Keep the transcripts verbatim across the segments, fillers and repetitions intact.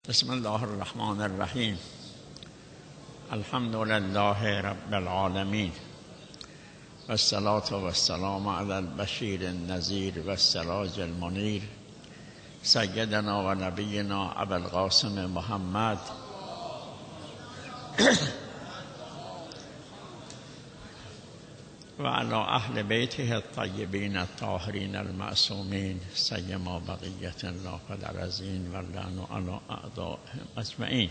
بسم الله الرحمن الرحیم. الحمد لله رب العالمین و الصلاة و السلام علی البشیر النذیر و السراج المنیر سیدنا و نبینا ابوالقاسم محمد و علی اهل بیته الطیبین الطاهرین المعصومین سیما بقیت الله فالرزین و اللعن علی اعدائهم اجمعین.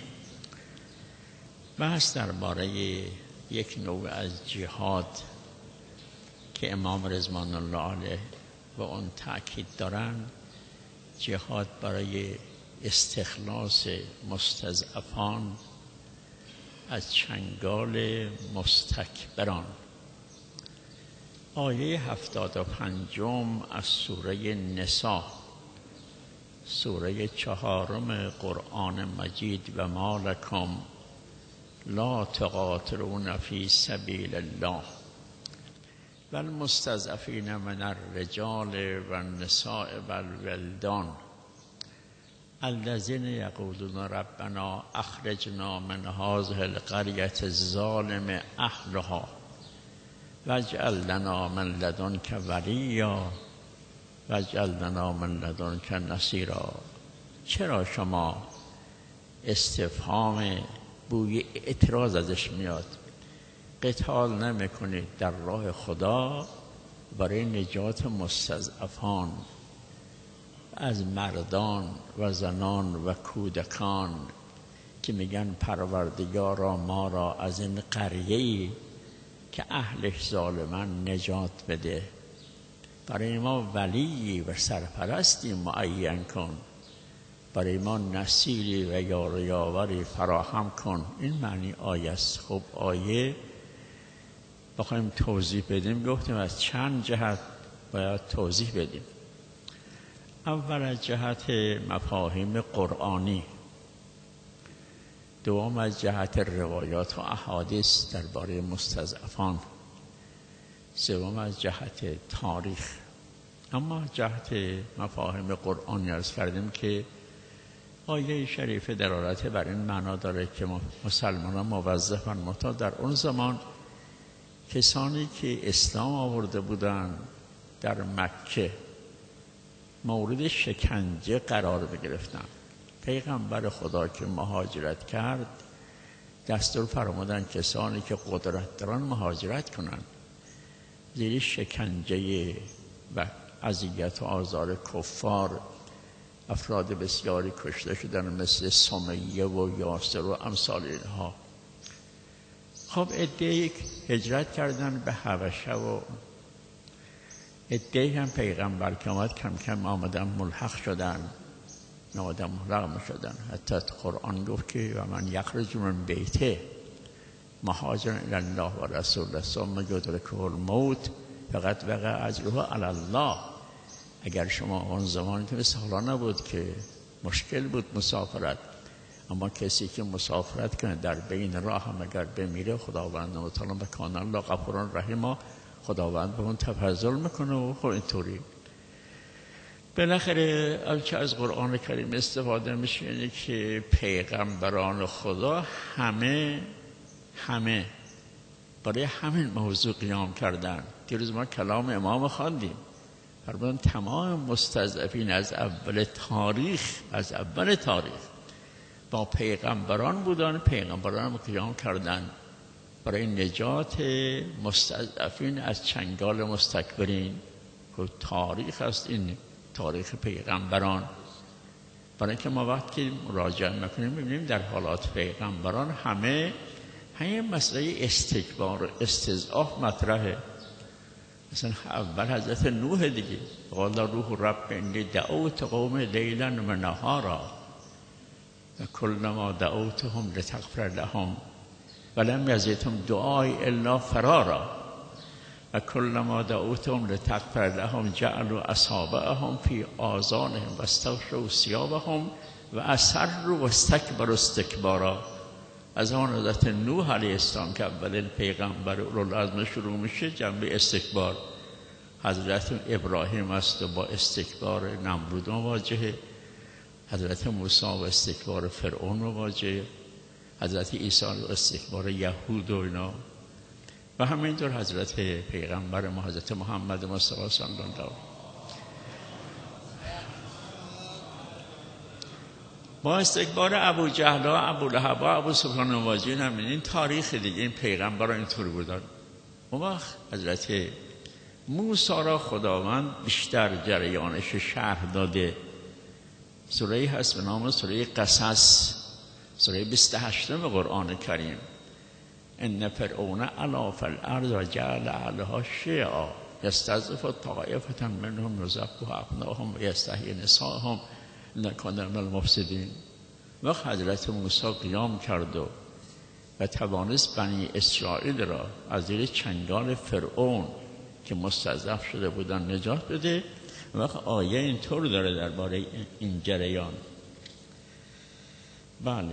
بحث درباره یک نوع از جهاد که امام رضوان الله علیه و اون تأکید دارن، جهاد برای استخلاص مستضعفان از چنگال مستکبران. آیه هفتاد و پنجم از سوره نساء، سوره چهارم قرآن مجید: و ما لکم لا تقاتلون فی سبیل الله و المستضعفین من الرجال و النساء و الولدان الذین یقولون ربنا اخرجنا من هذه القریة الظالم اهلها واجعل لنا من لدنک ولیا واجعل لنا من لدنک نصیرا. چرا شما استفهام بوی اعتراض ازش میاد؟ قتال نمیکنید در راه خدا برای نجات مستضعفان از مردان و زنان و کودکان که میگن پروردگارا ما را از این قریه‌ای که اهلش ظالمان نجات بده، برای ما ولی و سرپرستی معین کن، برای ما نصیری و یاریاوری فراهم کن. این معنی آیه است. خب آیه بخوایم توضیح بدیم، گفتیم از چند جهت باید توضیح بدیم. اول از جهت مفاهیم قرآنی، دوم از جهت روایات و احادیث درباره مستضعفان، سوم از جهت تاریخ. اما جهت مفاهیم قرآنی عرض کردیم که آیه شریفه دلالت بر این معنا داره که مسلمانان موظفن، متا در اون زمان کسانی که اسلام آورده بودند در مکه مورد شکنجه قرار بگرفتند. پیغمبر خدا که مهاجرت کرد دستور فرمودن کسانی که قدرت دارن مهاجرت کنند. زیر شکنجه و اذیت و آزار کفار افراد بسیاری کشته شدن، مثل سمیه و یاسر و امثال اینها. خب عده‌ای هجرت کردن به حبشه و عده‌ای هم پیغمبر که آمد کم کم آمدن ملحق شدن آمدن ملحق شدن. حتی قرآن گفت که و من یخرج من بیته مهاجرا الی الله و رسوله ثم یدرکه الموت فقد وقع اجره علی الله. اگر شما اون زمانی که مثل حالا نبود که مشکل بود مسافرت، اما کسی که مسافرت کنه در بین راه هم اگر بمیره، خداوند متعال مکان الله غفور رحیم، خداوند به اون تفضل میکنه. و خب اینطوری بالاخره الچه از قرآن کریم استفاده میشه اینه که پیغمبران خدا همه همه برای همین موضوع قیام کردن. دیروز ما کلام امام خواندیم، فرمودن تمام مستضعفین از اول تاریخ از اول تاریخ با پیغمبران بودن، پیغمبران قیام کردن برای نجات مستضعفین از چنگال مستکبرین. که تاریخ است این، تاریخ پیغمبران. برای اینکه ما وقتی مراجعه میکنیم میبینیم در حالات پیغمبران همه همه مسئله استکبار و استضعاف مطرحه. مثلا اول حضرت نوح دیگه، قال روح رب انی دعوت قوم لیلا و نهارا و کلما دعوتهم لتغفر لهم ولم یزدهم دعای الا فرارا و کلما دعوتهم لتغفر لهم جعلوا اصابعهم فی آذانهم و استغشوا ثیابهم و اصروا و استکبروا استکبارا. از آن حضرت نوح علیه السلام که اولین پیغمبر اولوالعزم شروع میشه، جنبه استکبار. حضرت ابراهیم است و با استکبار نمرود مواجهه. حضرت موسی و استکبار فرعون مواجه، حضرت عیسی و استکبار یهود و اینا، و همینطور حضرت پیغمبر ما حضرت محمد مصطفی صلی الله علیه و با استکبار ابو جهل و ابو لهب و ابو سفیان مواجه. همین این تاریخ دیگه، این پیغمبران اینطور بودن. اون وقت حضرت موسی را خداوند بیشتر جریانش شرح داده. سوره‌ای هست به نام سوره قصص، سوره بیست و هشت قرآن کریم. ان فرعون علا فی الارض و جعل اهلها شیعا یستضعف طائفة منهم یذبح ابناءهم و یستحیی نساءهم انه کان من المفسدین. وقت حضرت موسی قیام کرد و و توانست بنی اسرائیل را از زیر چنگال فرعون که مستضعف شده بودن نجات بده. وقت آیه اینطور داره درباره این جریان. بله،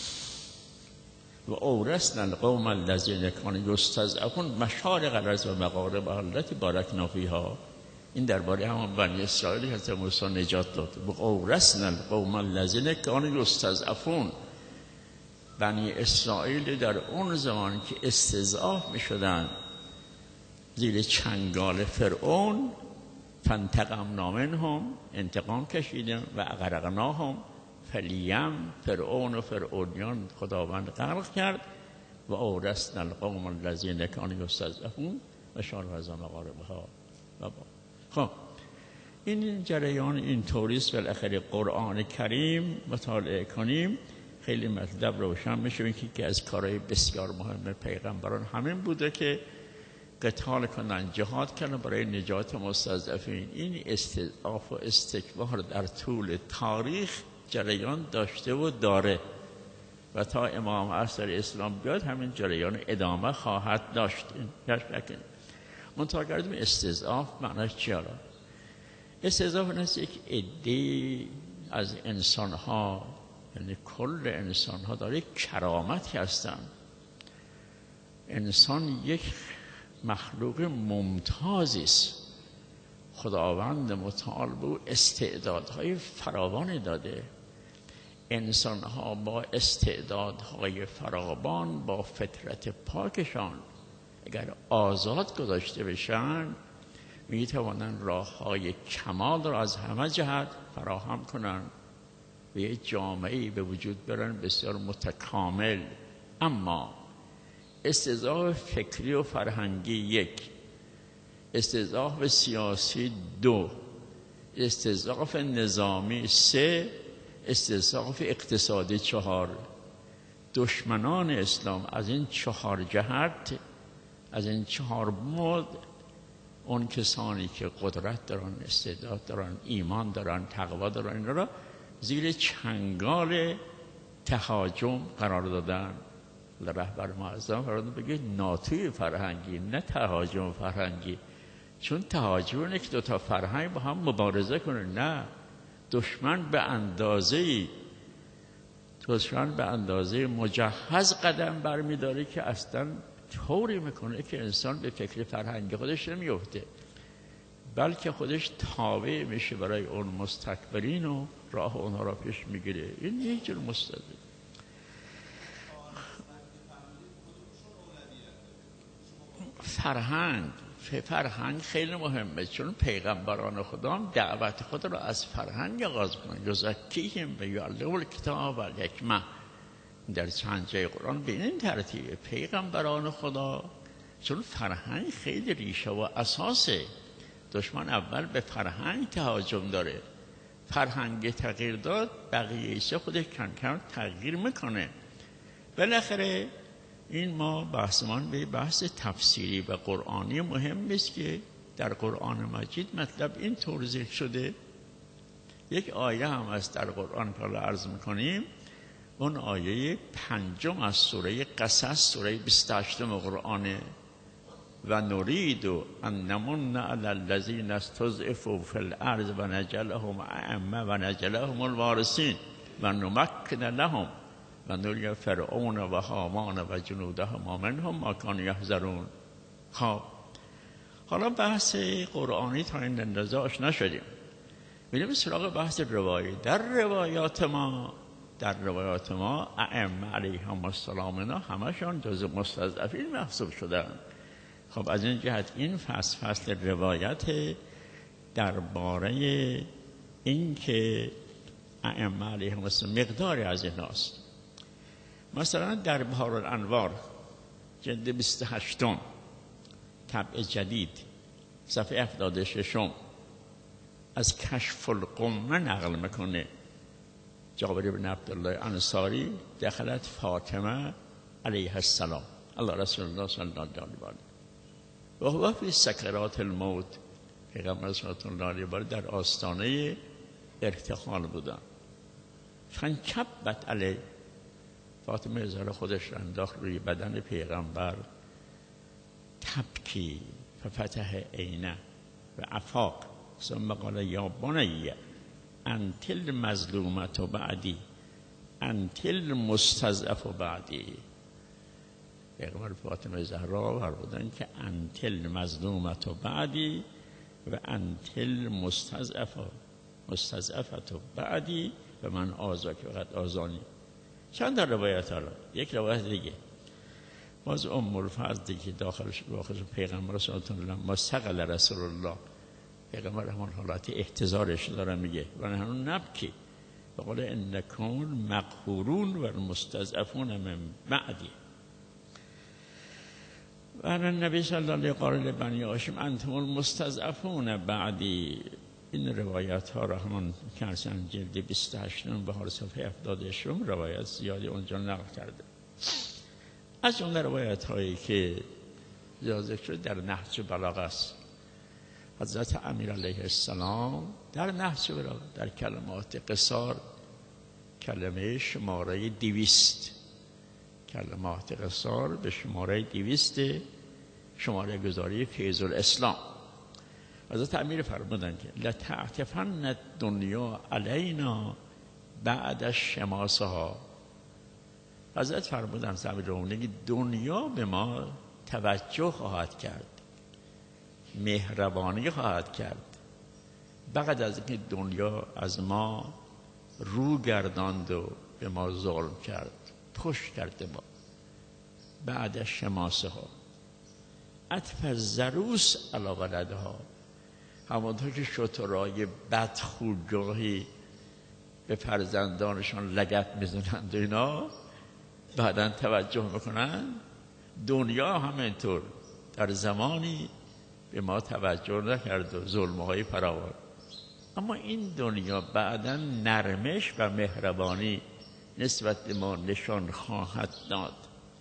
و اورثنا القوم الذین کانوا یستضعفون مشارق الارض و مغاربها التي بارکنا فیها. این درباره همون بنی اسرائیل که حضرت موسی نجات داد. و اورثنا القوم الذین کانوا یستضعفون، بنی اسرائیل در اون زمان که استضعاف می شدن زیر چنگال فرعون، فانتقمنا منهم، انتقام کشیدیم، و اغرقناهم فلیم، فرعون و فرعونیان خداوند غرق کرد. و اورثنا القوم الذین کانوا یستضعفون مشارق الارض و مغاربها. خب این جریان این طوریست. بالاخره قرآن کریم مطالعه کنیم خیلی مطلب روشن میشه که از کارهای بسیار مهم پیغمبران همین بوده که قتال کنن، جهاد کنن برای نجات مستضعفین. این استضعاف و استکبار در طول تاریخ جریان داشته و داره و تا امام عصر اسلام بیاد همین جریان ادامه خواهد داشت. منتها کردیم استضعاف معنیش چیه؟ استضعاف نیست یک عده از انسان‌ها، یعنی کل انسان‌ها داره یک کرامتی هستن. انسان یک مخلوق ممتازی است. خداوند متعال به او استعدادهای فراوانی داده. انسان‌ها با استعدادهای فراوان، با فطرت پاکشان اگر آزاد گذاشته بشن، می توانند راه‌های کمال را از همه جهت فراهم کنند و یک جامعه‌ای به وجود بیارن بسیار متکامل. اما استضعاف فکری و فرهنگی یک، استضعاف سیاسی دو، استضعاف نظامی سه، استضعاف اقتصادی چهار. دشمنان اسلام از این چهار جهت، از این چهار مود، اون کسانی که قدرت دارن، استعداد دارن، ایمان دارن، تقوا دارن، اینا را زیر چنگال تهاجم قرار دادن. رهبر معظم فرمود بگه ناتوی فرهنگی، نه تهاجم فرهنگی. چون تهاجم اینه که دو تا فرهنگ با هم مبارزه کنه. نه، دشمن به اندازه‌ای دشمن به اندازه مجهز قدم برمی‌داره که اصلاً طوری میکنه که انسان به فکر فرهنگ خودش نمیفته، بلکه خودش تابع میشه برای اون مستکبرین و راه اونها را پیش میگیره. این یک جور مستدل. فرهنگ فرهنگ خیلی مهمه، چون پیغمبران خدا هم دعوت خود را از فرهنگ آغاز کنند. یزکیهم و یعلمهم الکتاب و الحکمه. در چند جای قرآن به این ترتیب پیغمبران خدا، چون فرهنگ خیلی ریشه و اساسه. دشمن اول به فرهنگ تهاجم داره، فرهنگ تغییر داد، بقیه ایسه خودش کم کم تغییر میکنه. بالاخره این ما بحثمان به بحث تفسیری و قرآنی مهم است که در قرآن مجید مطلب این توضیح شده. یک آیه هم از در قرآن که عرض میکنیم، اون آیه پنجم از سوره قصص، سوره بیست و هشت قرآنه. و نرید ان نمن علی الذین استضعفوا فی الارض و نجعلهم ائمه و نجعلهم الوارثین و نمکن لهم و نری فرعون و هامان و جنودهما منهم ما کانوا یحذرون. خب حالا بحث قرآنی تا این اندازه آشنا شدیم. میریم سراغ بحث روایی. در روایات ما در روایات ما ائمه علیهم السلام اینا همشون جزء مستضعفین محسوب شدن. خب از این جهت این فصل فصل روایت درباره این که ائمه علیهم السلام مقداری از ایناست. مثلا در بحار الانوار جلد بیست و هشت طبع جدید صفحه هفتاد و شش از کشف القمه نقل میکنه جابر بن عبدالله انصاری دخلت فاطمه علیه السلام الله رسول الله صلی الله علیه و آله و هو فی سکرات الموت، پیغمبر صلی الله علیه و آله در آستانه ارتحال بودن. فانکبت علیه، فاطمه زهرا خودش انداخت روی بدن پیغمبر، تبکی ففتح عینه و افاق ثم قال یا بنی انت المظلومة بعدی انت المستضعف بعدی. پیغمبر فاطمه زهرا فرمودن که انت المظلومة بعدی و انت المستضعف مستضعفة بعدی و من آزاک فقط آزانی. چند تا روایت ها. یک روایت دیگه باز ام الفضل که داخلش داخلش پیغمبر صلی الله علیه و آله ما سقل رسول الله، پیغمبر همون حالت احتضارش داره میگه و نحن نبکی و قال انکم مقهورون و المستضعفون من بعدی. و النبی صلی الله علیه و آله قال لبنی هاشم انتم المستضعفون بعدی. این روایت ها را همون کنسان جلد بیست و هشت بهار صفحه هفتاد و شش روایت زیادی اونجا نقل کرده. از اون روایت هایی که زیاد ذکر در نهج بلاغه است. حضرت امیر علیه السلام در نهج بلاغه در کلمات قصار کلمه شماره دویست کلمات قصار به شماره دویست شماره گذاری فیض الاسلام حضرت امیر فرمودن که لتعتفن الدنیا علینا بعد الشماسها. حضرت فرمودن زمین دنیا به ما توجه خواهد کرد، مهربانی خواهد کرد بعد از اینکه دنیا از ما رو گرداند و به ما ظلم کرد، پشت کرده ما. بعد از شماسه ها عطف زروس علی ولدها، همانطور که شترهای بدخوجاهی به فرزندانشان لگد میزنند و اینا بعداً توجه میکنن، دنیا همینطور در زمانی به ما توجه نکرد و ظلمهای فراوان، اما این دنیا بعداً نرمش و مهربانی نسبت به ما نشان خواهد داد.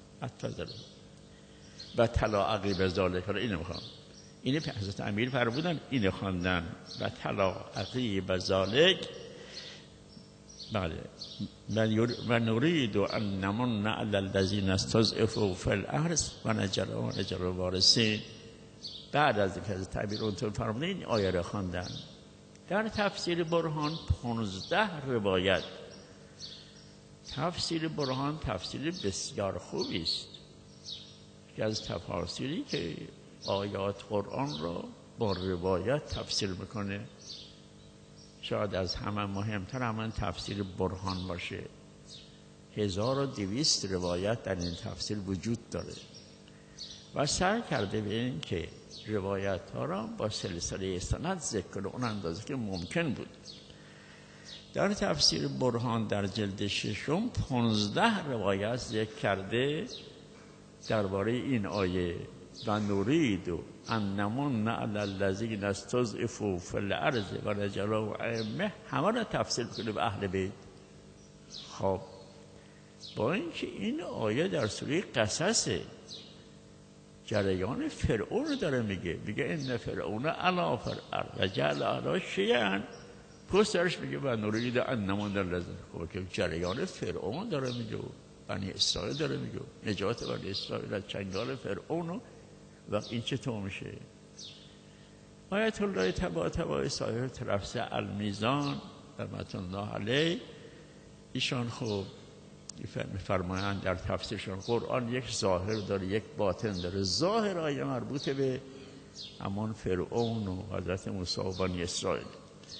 و طلا عقیب ذالک را اینو میخوام اینه حضرت امیر فرمودن اینو خواندن و طلا عقیب ذالک. بله و نرید ان نمن علی الذین استضعفوا فی الارض و نجعل و نجعل وارثین. بعد از اینکه حضرت امیر اونطور فرمودن این آیه را خواندن. در تفسیر برهان پانزده روایت. تفسیر برهان تفسیر بسیار خوبی است که از تفاسیری که آیات قرآن را با روایت تفسیر میکنه. شاید از همه مهمتر همون تفسیر برهان باشه. هزار و دویست روایت در این تفسیر وجود داره و سعی کرده به این که روایت ها را با سلسله سند ذکر کنه اون اندازه که ممکن بود. در تفسیر برهان در جلد ششم پانزده روایت ذکر کرده درباره این آیه و نرید ان نمن علی الذین استضعفوا فی الارض و نجعل ائمه، همه را تفسیر کنه به اهل بیت. خب با اینکه این آیه در سوره قصص جریان فرعون داره میگه میگه ان فرعون علا فی الارض و جعل اهلها شیعا، پسترش میگه و نرید ان نمن علی الذین. خب که جریان فرعون داره میگه بنی اسرائیل داره میگه نجات بنی اسرائیل از چنگال فرعون. و این چطور میشه؟ آیت الله طباطبایی صاحب تفسیر المیزان رحمت الله علیه ایشان خوب میفرمایند در تفسیرشان قرآن یک ظاهر داره یک باطن داره. ظاهر آیه مربوط به همان فرعون و حضرت موسی و بنی اسرائیل،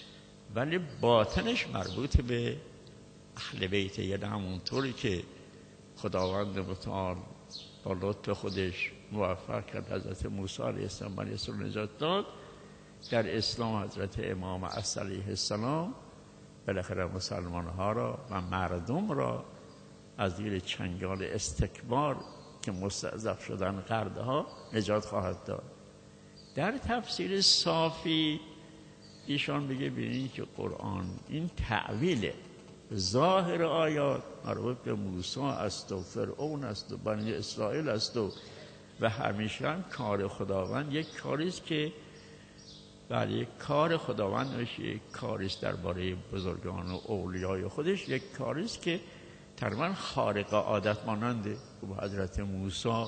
ولی باطنش مربوط به اهل بیت، یعنی همونطوری که خداوند متعال با لطف خودش موفق کرد حضرت موسی علیه السلام بنی اسرائیل نجات داد، در اسلام حضرت امام عصر علیه السلام بالاخره مسلمان ها را و مردم را از زیر چنگال استکبار که مستضعف شدن قرده ها نجات خواهد داد. در تفسیر صافی ایشان میگه ببینید که قرآن این تعویل ظاهر آیات مربوط به موسی است و فرعون است و بنی اسرائیل است و و همیشه هم کار خداوند یک کاری است که برای کار خداوند میشه، یک کاری است درباره بزرگان و اولیای خودش، یک کاری است که تقریبا خارق عادت ماننده. و حضرت موسی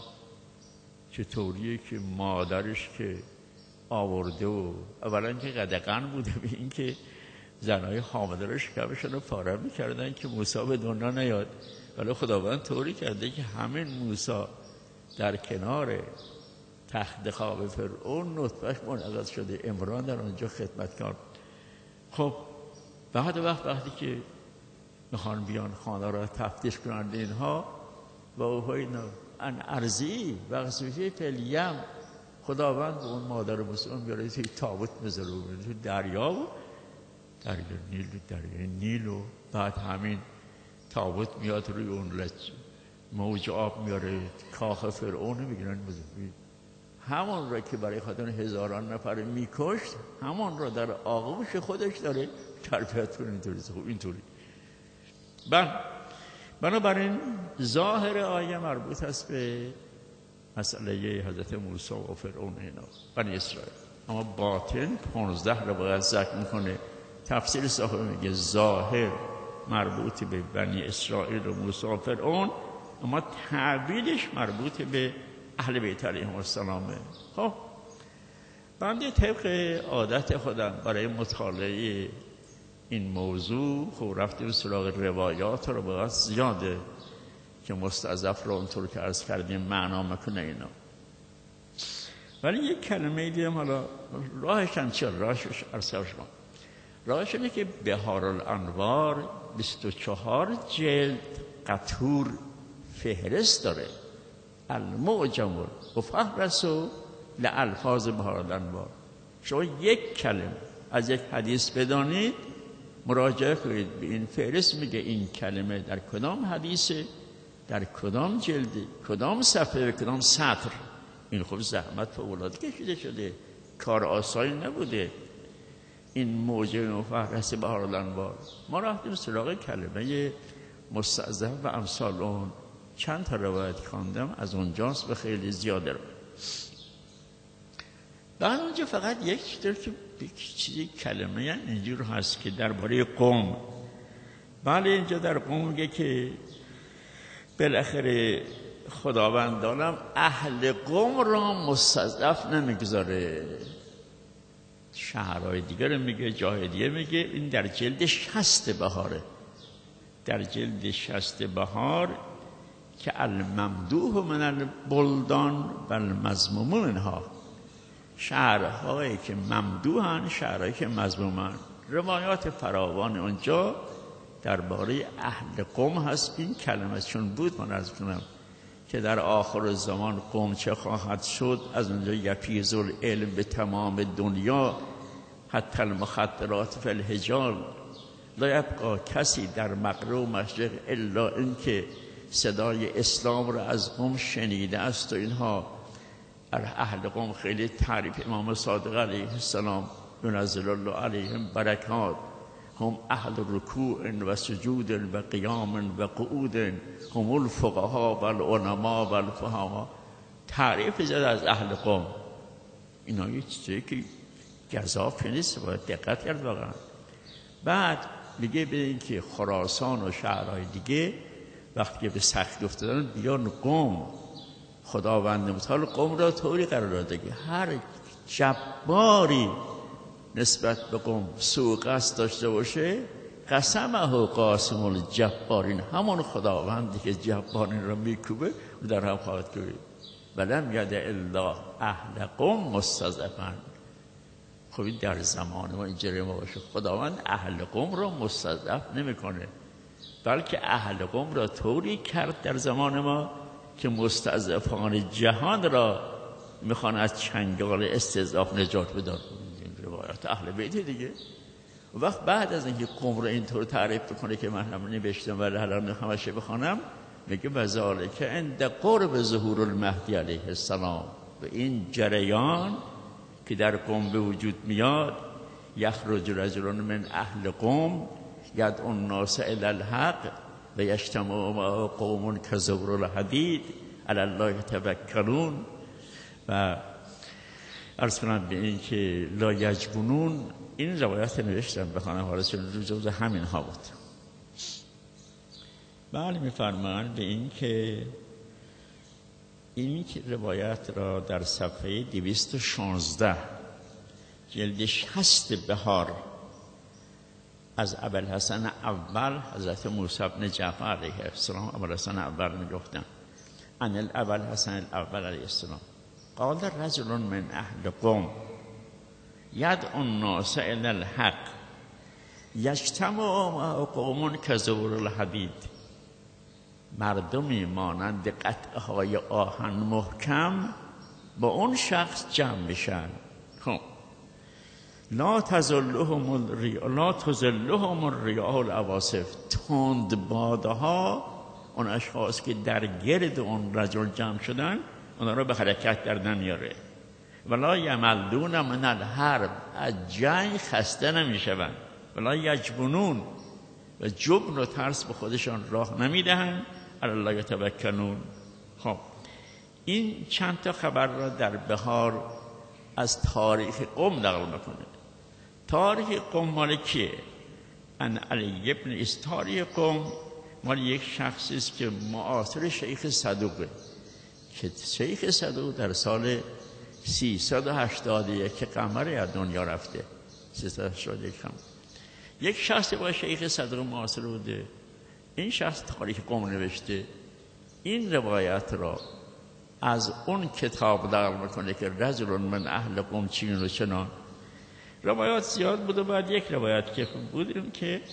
چطوریه که مادرش که آورده و اولا که قدغن بوده به این که زنهای حامله رو شکمشون رو پاره میکردن که موسی به دنیا نیاد، ولی خداوند طوری کرده که همین موسی در کنار تخت خواب فرعون نطفه‌اش منقض شده، عمران در آنجا خدمت کرد. خب بعد وقت وقتی که میخوان بیان خانه را تفتیش کنند اینها و اوهای ان ارزی و غسوفی فلیم، خداوند به اون مادر مسلمان بیاره توی تابوت بذاره تو دریا و دریا نیل دریا نیل و بعد همین تابوت میاد روی اون لچ موج آب میاره، کاخ فرعون میگیرن بزرگی، همون را که برای خاطر هزاران نفر میکشت همون را در آغوش خودش داره تربیت کنه. اینطوری خوب اینطوری بله. بنابراین ظاهر آیه مربوط است به مسئله حضرت موسی و فرعون اینا بنی اسرائیل، اما باطن پانزده رو باید ذکر میکنه. تفسیر صاحب میگه ظاهر مربوط به بنی اسرائیل و موسی و فرعون، اما تعبیرش مربوط به اهل بیت علیهم السلامه. خب بنده طبق عادت خودم برای مطالعه این موضوع خب رفتیم سراغ روایات رو باید زیاده که مستضعف رو اونطور که عرض کردیم معنا میکنه اینا، ولی یک کلمه دیدم حالا راهش هم چیه؟ راهش عرض شما راهش اینه که بهار الانوار بیست و چهار جلد قطور فهرست داره، المعجم الفهرس لالفاظ بهار الانوار. شما یک کلمه از یک حدیث بدانید مراجعه کنید به این فهرست، میگه این کلمه در کدام حدیثه، در کدام جلده، کدام صفحه و کدام سطر. این خب زحمت فوق‌العاده کشیده شده، کار آسانی نبوده این موجب و فهرست بهار الانوار. ما رفتیم سراغ کلمه مستضعف و امثال اون، چند تا روایت خواندم از اونجاست و خیلی زیاده رو. بعد اونجا فقط یک چیزی کلمه اینجور هست که درباره قوم، بله اینجا در قوم میگه که بالاخره خداوند عالم اهل قوم را مستضعف نمیگذاره. شهرهای دیگر میگه، جای دیگه میگه. این در جلد شصت بهاره، در جلد شصت بهار که الممدوح من البلدان و المذموم منها، شهرهایی که ممدوحن، شهرهایی که مذمومن. روایات فراوان اونجا درباره اهل قوم هست. این کلمه چون بود من عرض کنم که در آخر زمان قوم چه خواهد شد، از اونجا یفیض العلم به تمام دنیا حتی المخدرات فی الحجال، لا یبقا کسی در مغرب و مشرق الا این که صدای اسلام را از قوم شنیده است. و اینها اهل قوم خیلی تعریف امام صادق علیه السلام ينزل الله علیهم برکات، هم اهل رکوع و سجود و قیام و قعود، هم الفقهاء و العلماء و الفهما. تعریف زده از اهل قوم. اینا یه چیزی که گزاف نیست، باید دقت کرد واقعا. بعد میگه ببین که خراسان و شهرهای دیگه وقتی که به سختی افتادن بیان قوم، خداوند متعال قوم را طوری قرار داده که هر جباری نسبت به قوم سوء قصد داشته باشه، قسمه قاسم الجبارین، همون خداوندی که جبارین را میکوبه در هم خواهد کوبید. ولم ید الا اهل قوم مستضعفن. خب این در زمان ما اینجوری ما باشه. خداوند اهل قم را مستضعف نمیکنه، بلکه اهل قم را طوری کرد در زمان ما که مستضعفان جهان را میخوان از چنگال استضعاف نجات بدن. این روایات اهل بیت دیگه. وقت بعد از اینکه قم را اینطور تعریف بکنه که من هم نوشتم ولی الان همش بخونم، میگه بذالک عند قرب ظهور المهدی علیه السلام. و این جریان که در قم به وجود میاد، یخرج رجل من اهل قم یدعو الناس الی الحق و یجتمع معه قوم کزبر الحدید علی الله یتوکلون. و عرض کنم به این که لا یجبنون، این روایت نوشتم بخوانم حالا چون رو جوز همین ها بود. بله میفرمان به این که این که روایت را در صفحه دویست و شانزده جلد شصت بهار از ابوالحسن اول حضرت موسی بن جعفر علیه السلام، ابوالحسن اول میگفتن ان ابوالحسن الاول علیه السلام قال رجل من اهل قم یدعو الناس الی الحق یجتمع معه قوم کزبر الحدید. مردمی مانند قطعه های آهن محکم با اون شخص جمع میشن. خب لا تزلهم الرياح لا تزلهم الرياح العواصف. تند بادها اون اشخاص که در گرد اون رجل جمع شدن اونا رو به حرکت در نمیاره. ولا یملون من الحرب، از جنگ خسته نمیشون. ولا یجبنون، و جبن و ترس به خودشان راه نمیدهن. علی الله یتوکلون. خب این چند تا خبر را در بهار از تاریخ قم نقل میکنه. تاریخ قم مال کیه؟ ان علی ابن است. تاریخ قم مال یک شخصی است که معاصر شیخ صدوقه، که شیخ صدوق در سال سیصد و هشتاد و یک قمری از دنیا رفته. سیصد و هشتاد و یک قمر. یک شخصی با شیخ صدوق معاصر بوده. این شخص تاریخ قم نوشته. این روایت را از اون کتاب نقل میکنه که رجل من اهل قم چین و چنان. روایات زیاد بود و بعد یک روایت که بودیم که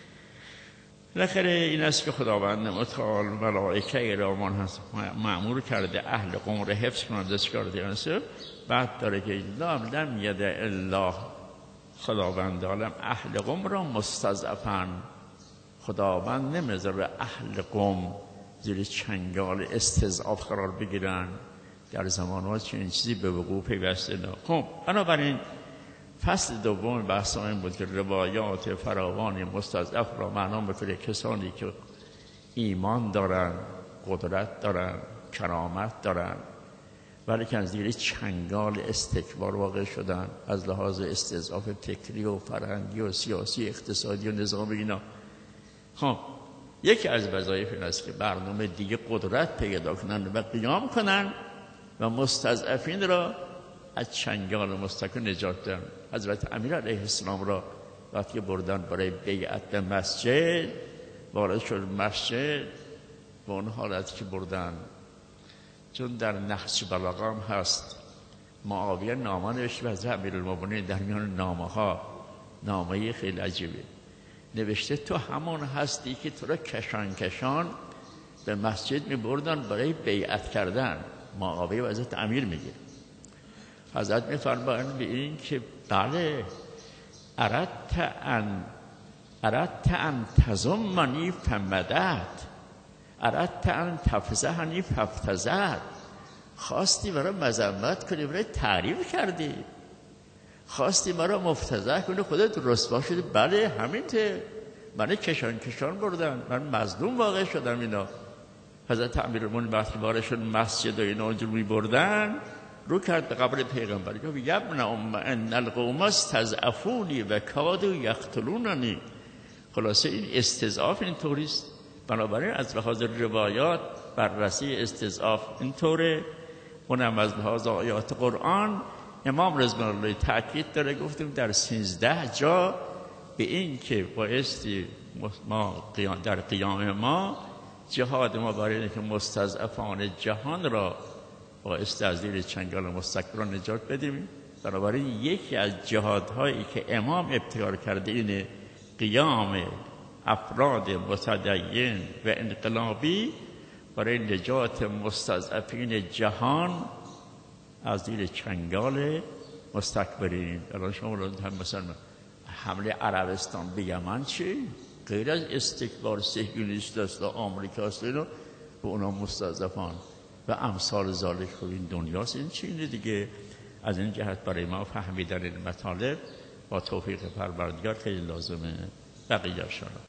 بالاخره این است که خداوند متعال ملائکه را مأمور کرده اهل قم را حفظ کنند از کار دیگران. بعد داره که لم لم یده الله، خداوند عالم اهل قم را مستضعفن. خداوند نمیذاره اهل قم زیر چنگال استضعاف قرار بگیرن. در زمانات چنین چیزی به وقوع پیوسته نه. خب بنابراین فصل دوم بحث این بود که روایات فراوان مستضعف را معنا میکنه کسانی که ایمان دارن، قدرت دارن، کرامت دارن، ولی که از زیر چنگال استکبار واقع شدن از لحاظ استضعاف فکری و فرهنگی و سیاسی اقتصادی و نظامی اینا. خب یکی از وظایف این است که برنامه دیگه قدرت پیدا کنن و قیام کنن و مستضعفین را از چنگال مستکن نجات دادن. حضرت امیر علیه السلام را وقتی بردن برای بیعت به مسجد، وارد شد مسجد و اون حالتی که بردن، چون در نهج بلاغه هم هست، معاویه نامه نوشت به حضرت امیرالمؤمنین. در میان نامه ها نامه خیلی عجیبه نوشته تو همون هستی که تو را کشان کشان به مسجد می بردن برای بیعت کردن. معاویه و حضرت امیر میگه. حضرت میفرمایند به این که بله اردت ان اردت ان تضمنی فمدد، اردت ان تفضحنی فافتضحت. خواستی مرا مذمت کنی، برای تعریف کردی. خواستی مرا مفتضح کنی، خودت رسوا شدی. بله همینطور، من کشان کشان بردن، من مظلوم واقع شدم. اینا حضرت امیرالمومنین وقتی وارد شد مسجد و اینا اونجور می بردن، رو کرد به قبر پیغمبر گفت یبن ام ان القوم استضعفونی و کادوا یقتلوننی. خلاصه این استضعاف این طوریست. بنابراین از لحاظ روایات بررسی استضعاف این طوره. اونم از لحاظ آیات قرآن امام رضوان الله تاکید داره. گفتیم در سیزده جا به این که بایستی ما در قیام ما جهاد ما برای اینکه مستضعفان جهان را بایستی از زیر چنگال مستکبران نجات بدیم. بنابراین یکی از جهادهایی که امام ابتکار کرده اینه قیام افراد متدین و انقلابی برای نجات مستضعفین جهان از زیر چنگال مستکبرین. الان شما هم مثلا حمله عربستان به یمن چی؟ غیر از استکبار صهیونیست است و آمریکا است اینو به اونا مستضعفان و امثال ذالک. خب این دنیاست، این چی اینه دیگه. از این جهت برای ما فهمیدن این مطالب با توفیق پروردگار خیلی لازمه. بقیه شما